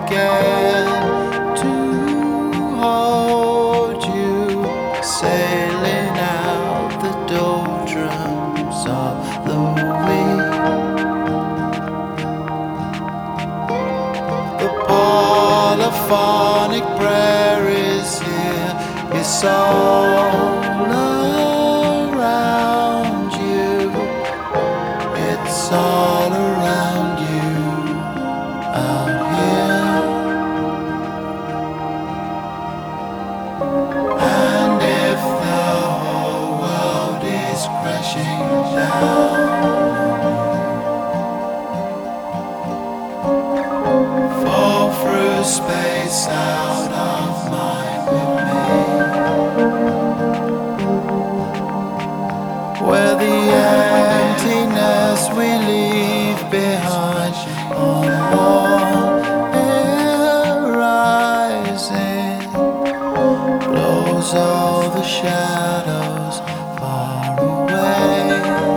forget to hold you, sailing out the doldrums of the week. The polyphonic prayer is here, it's all around you, it's all around you out here. And if the whole world is crashing down, fall through space out of mind with me, where the emptiness we leave behind on one horizon blows all the shadows far away.